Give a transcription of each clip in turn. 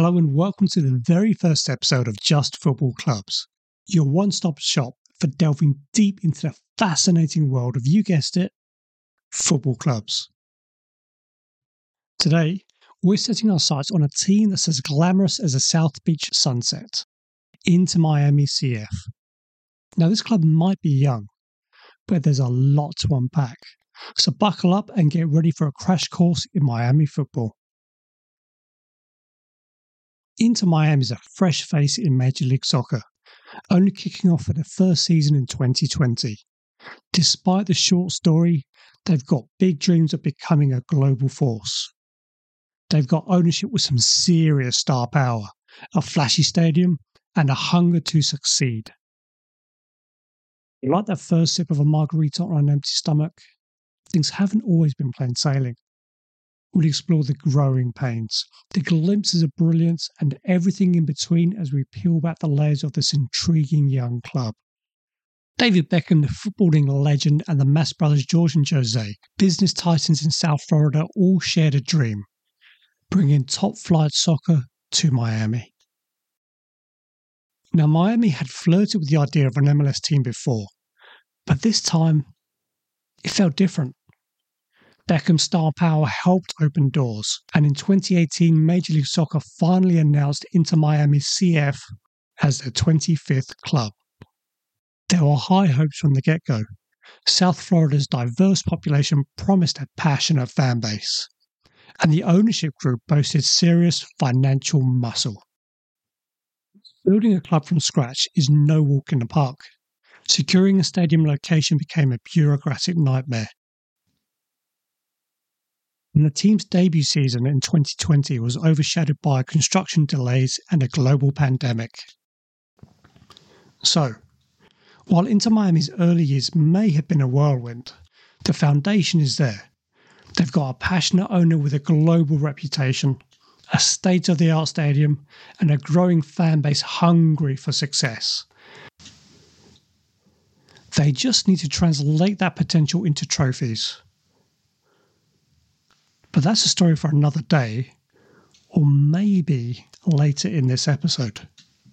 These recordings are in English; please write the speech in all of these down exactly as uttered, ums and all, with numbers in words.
Hello and welcome to the very first episode of Just Football Clubs, your one-stop shop for delving deep into the fascinating world of, you guessed it, football clubs. Today, we're setting our sights on a team that's as glamorous as a South Beach sunset, Inter Miami C F. Now, this club might be young, but there's a lot to unpack, so buckle up and get ready for a crash course in Miami football. Inter Miami is a fresh face in Major League Soccer, only kicking off for their first season in twenty twenty. Despite the short story, they've got big dreams of becoming a global force. They've got ownership with some serious star power, a flashy stadium, and a hunger to succeed. Like that first sip of a margarita on an empty stomach, things haven't always been plain sailing. We'll explore the growing pains, the glimpses of brilliance, and everything in between as we peel back the layers of this intriguing young club. David Beckham, the footballing legend, and the Mas brothers George and Jose, business titans in South Florida, all shared a dream, bringing top-flight soccer to Miami. Now, Miami had flirted with the idea of an M L S team before, but this time, it felt different. Beckham's star power helped open doors, and in twenty eighteen, Major League Soccer finally announced Inter Miami C F as their twenty-fifth club. There were high hopes from the get-go. South Florida's diverse population promised a passionate fan base, and the ownership group boasted serious financial muscle. Building a club from scratch is no walk in the park. Securing a stadium location became a bureaucratic nightmare. And the team's debut season in twenty twenty was overshadowed by construction delays and a global pandemic. So, while Inter Miami's early years may have been a whirlwind, the foundation is there. They've got a passionate owner with a global reputation, a state-of-the-art stadium, and a growing fan base hungry for success. They just need to translate that potential into trophies. But that's a story for another day, or maybe later in this episode.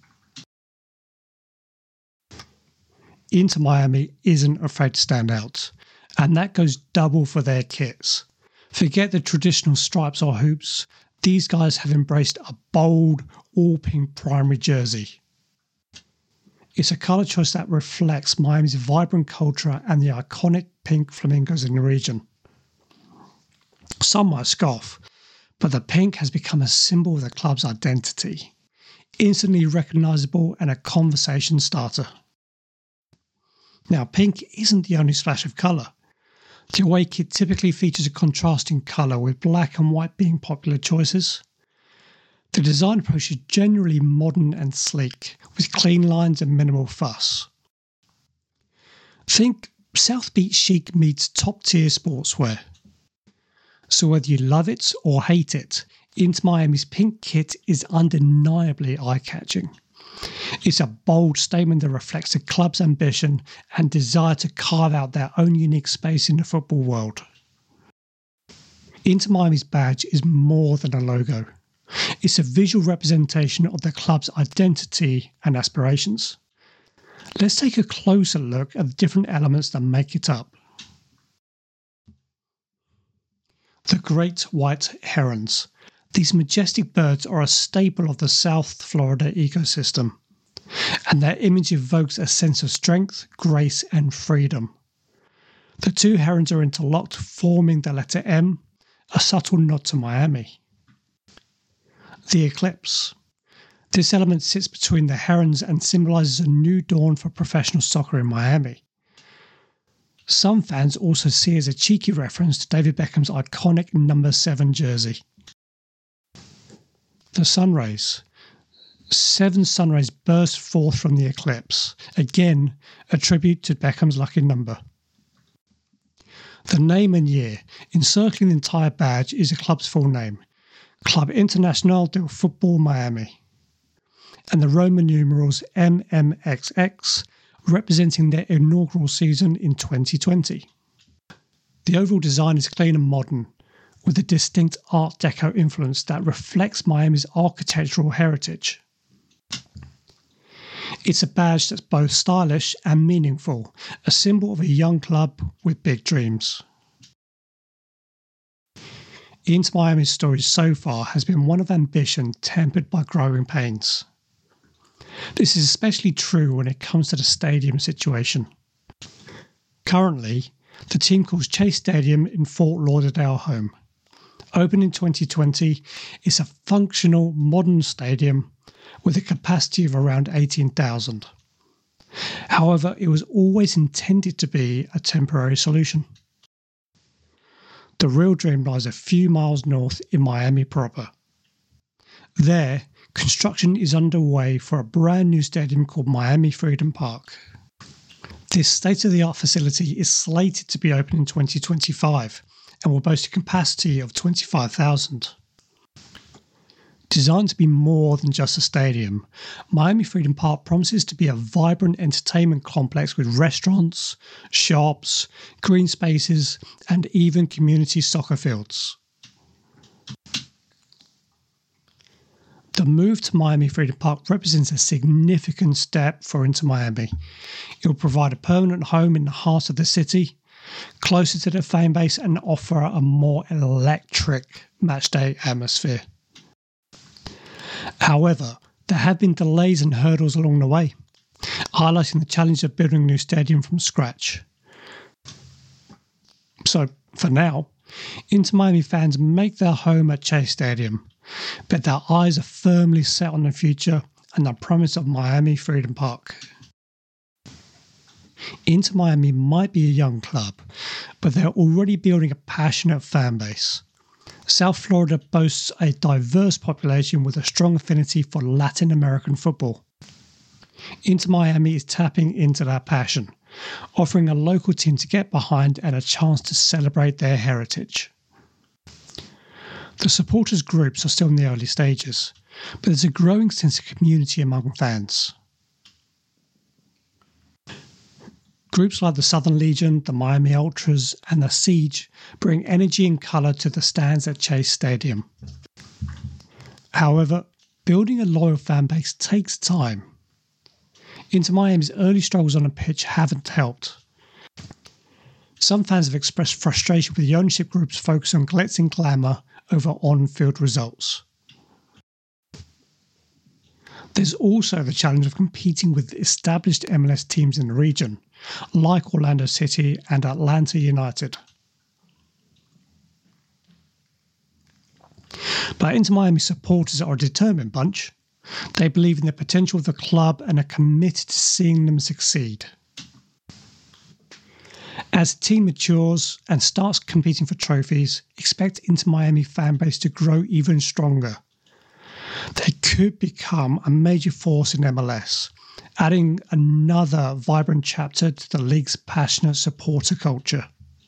Inter Miami isn't afraid to stand out, and that goes double for their kits. Forget the traditional stripes or hoops, these guys have embraced a bold, all-pink primary jersey. It's a colour choice that reflects Miami's vibrant culture and the iconic pink flamingos in the region. Some might scoff, but the pink has become a symbol of the club's identity, instantly recognisable and a conversation starter. Now, pink isn't the only splash of colour. The away kit typically features a contrasting colour, with black and white being popular choices. The design approach is generally modern and sleek, with clean lines and minimal fuss. Think South Beach chic meets top-tier sportswear. So whether you love it or hate it, Inter Miami's pink kit is undeniably eye-catching. It's a bold statement that reflects the club's ambition and desire to carve out their own unique space in the football world. Inter Miami's badge is more than a logo. It's a visual representation of the club's identity and aspirations. Let's take a closer look at the different elements that make it up. The Great White Herons. These majestic birds are a staple of the South Florida ecosystem, and their image evokes a sense of strength, grace, and freedom. The two herons are interlocked, forming the letter M, a subtle nod to Miami. The Eclipse. This element sits between the herons and symbolises a new dawn for professional soccer in Miami. Some fans also see it as a cheeky reference to David Beckham's iconic number seven jersey. The Sunrays. Seven sunrays burst forth from the eclipse, again a tribute to Beckham's lucky number. The name and year. Encircling the entire badge is the club's full name, Club Internacional del Fútbol Miami, and the Roman numerals M M X X, representing their inaugural season in twenty twenty. The overall design is clean and modern, with a distinct Art Deco influence that reflects Miami's architectural heritage. It's a badge that's both stylish and meaningful, a symbol of a young club with big dreams. Inter Miami's story so far has been one of ambition tempered by growing pains. This is especially true when it comes to the stadium situation. Currently, the team calls Chase Stadium in Fort Lauderdale home. Opened in twenty twenty, it's a functional, modern stadium with a capacity of around eighteen thousand. However, it was always intended to be a temporary solution. The real dream lies a few miles north in Miami proper. There, construction is underway for a brand new stadium called Miami Freedom Park. This state-of-the-art facility is slated to be open in twenty twenty-five and will boast a capacity of twenty-five thousand. Designed to be more than just a stadium, Miami Freedom Park promises to be a vibrant entertainment complex with restaurants, shops, green spaces, and even community soccer fields. The move to Miami Freedom Park represents a significant step for Inter Miami. It will provide a permanent home in the heart of the city, closer to the fan base, and offer a more electric matchday atmosphere. However, there have been delays and hurdles along the way, highlighting the challenge of building a new stadium from scratch. So, for now, Inter Miami fans make their home at Chase Stadium, but their eyes are firmly set on the future and the promise of Miami Freedom Park. Inter Miami might be a young club, but they're already building a passionate fan base. South Florida boasts a diverse population with a strong affinity for Latin American football. Inter Miami is tapping into that passion, offering a local team to get behind and a chance to celebrate their heritage. The supporters groups are still in the early stages, but there's a growing sense of community among fans. Groups like the Southern Legion, the Miami Ultras, and the Siege bring energy and colour to the stands at Chase Stadium. However, building a loyal fan base takes time. Inter Miami's early struggles on the pitch haven't helped. Some fans have expressed frustration with the ownership group's focus on glitz and glamour over on-field results. There's also the challenge of competing with established M L S teams in the region, like Orlando City and Atlanta United. But Inter Miami supporters are a determined bunch. They believe in the potential of the club and are committed to seeing them succeed. As the team matures and starts competing for trophies, expect Inter Miami fan base to grow even stronger. They could become a major force in M L S, adding another vibrant chapter to the league's passionate supporter culture.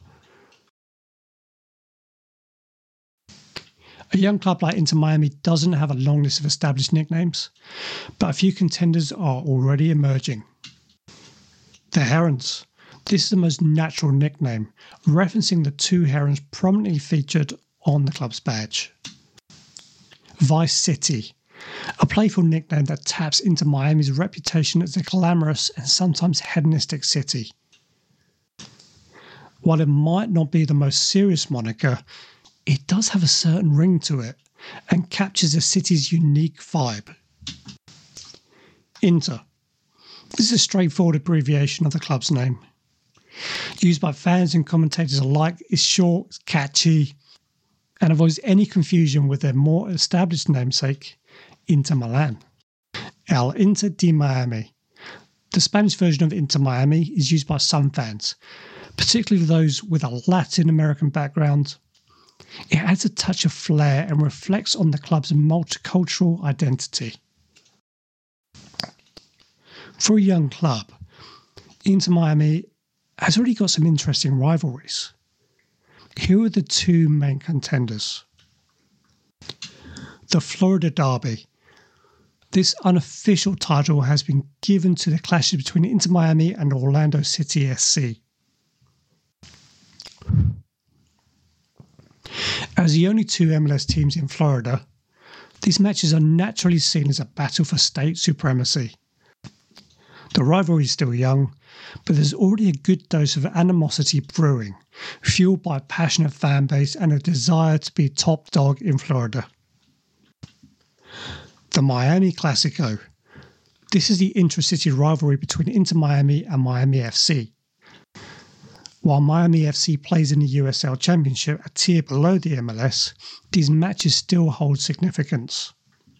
A young club like Inter Miami doesn't have a long list of established nicknames, but a few contenders are already emerging. The Herons. This is the most natural nickname, referencing the two herons prominently featured on the club's badge. Vice City, a playful nickname that taps into Miami's reputation as a glamorous and sometimes hedonistic city. While it might not be the most serious moniker, it does have a certain ring to it and captures the city's unique vibe. Inter. This is a straightforward abbreviation of the club's name. Used by fans and commentators alike, it's short, catchy, and avoids any confusion with their more established namesake, Inter Milan. El Inter de Miami. The Spanish version of Inter Miami is used by some fans, particularly those with a Latin American background. It adds a touch of flair and reflects on the club's multicultural identity. For a young club, Inter Miami has already got some interesting rivalries. Here are the two main contenders. The Florida Derby. This unofficial title has been given to the clashes between Inter Miami and Orlando City S C. As the only two M L S teams in Florida, these matches are naturally seen as a battle for state supremacy. The rivalry is still young, but there's already a good dose of animosity brewing, fueled by a passionate fan base and a desire to be top dog in Florida. The Miami Classico. This is the intra-city rivalry between Inter Miami and Miami F C. While Miami F C plays in the U S L Championship a tier below the M L S, these matches still hold significance.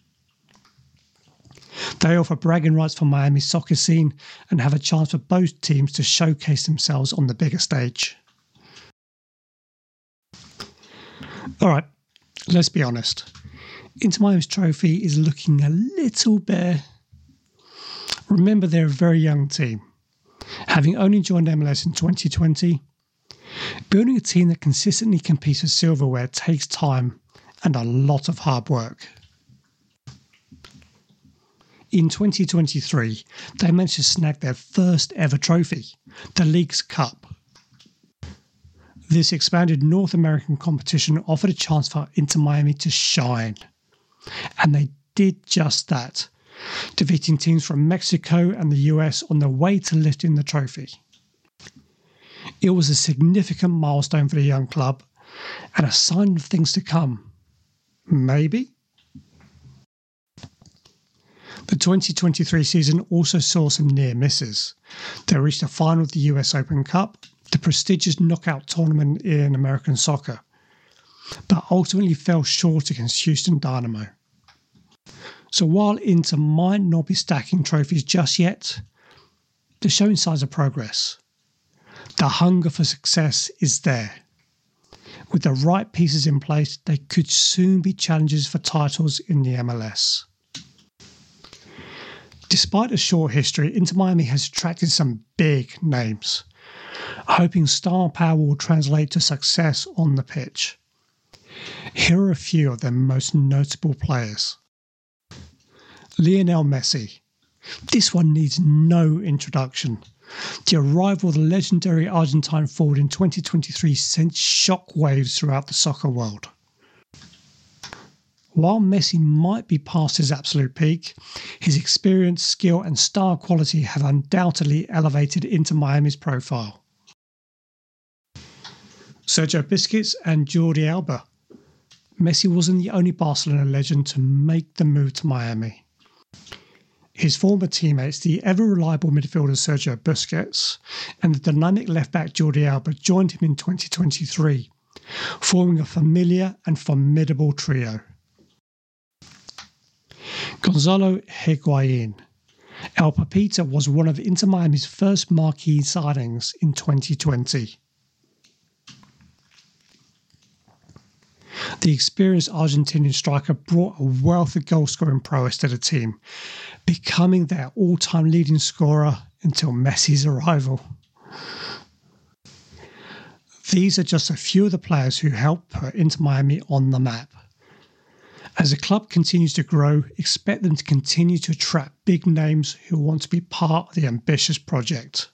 They offer bragging rights for Miami's soccer scene and have a chance for both teams to showcase themselves on the bigger stage. Alright, let's be honest. Inter Miami's trophy is looking a little bare. Remember, they're a very young team. Having only joined M L S in twenty twenty, building a team that consistently competes for silverware takes time and a lot of hard work. In twenty twenty-three, they managed to snag their first ever trophy, the Leagues Cup. This expanded North American competition offered a chance for Inter Miami to shine. And they did just that, defeating teams from Mexico and the U S on their way to lifting the trophy. It was a significant milestone for the young club and a sign of things to come. Maybe? The twenty twenty-three season also saw some near misses. They reached the final of the U S Open Cup, the prestigious knockout tournament in American soccer, but ultimately fell short against Houston Dynamo. So while Inter might not be stacking trophies just yet, they're showing signs of progress. The hunger for success is there. With the right pieces in place, they could soon be challengers for titles in the M L S. Despite a short history, Inter Miami has attracted some big names, hoping star power will translate to success on the pitch. Here are a few of their most notable players. Lionel Messi. This one needs no introduction. The arrival of the legendary Argentine forward in twenty twenty-three sent shockwaves throughout the soccer world. While Messi might be past his absolute peak, his experience, skill and star quality have undoubtedly elevated Inter Miami's profile. Sergio Busquets and Jordi Alba. Messi wasn't the only Barcelona legend to make the move to Miami. His former teammates, the ever-reliable midfielder Sergio Busquets and the dynamic left-back Jordi Alba, joined him in twenty twenty-three, forming a familiar and formidable trio. Gonzalo Higuain. El Papita was one of Inter Miami's first marquee signings in twenty twenty. The experienced Argentinian striker brought a wealth of goal-scoring prowess to the team, becoming their all-time leading scorer until Messi's arrival. These are just a few of the players who helped put Inter Miami on the map. As the club continues to grow, expect them to continue to attract big names who want to be part of the ambitious project.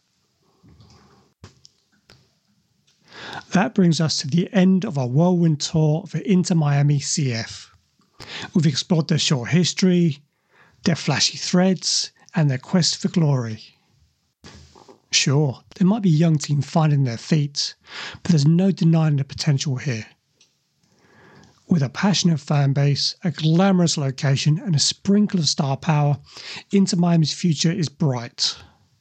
That brings us to the end of our whirlwind tour for Inter Miami C F. We've explored their short history, their flashy threads, and their quest for glory. Sure, there might be a young team finding their feet, but there's no denying the potential here. With a passionate fan base, a glamorous location, and a sprinkle of star power, Inter Miami's future is bright.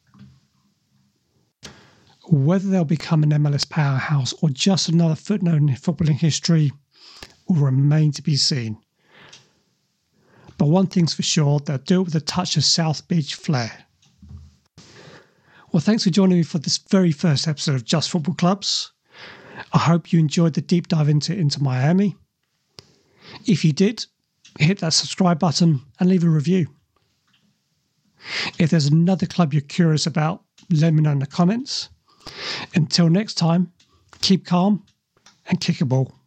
Whether they'll become an M L S powerhouse or just another footnote in footballing history will remain to be seen. But one thing's for sure, they'll do it with a touch of South Beach flair. Well, thanks for joining me for this very first episode of Just Football Clubs. I hope you enjoyed the deep dive into Inter Miami. If you did, hit that subscribe button and leave a review. If there's another club you're curious about, let me know in the comments. Until next time, keep calm and kick a ball.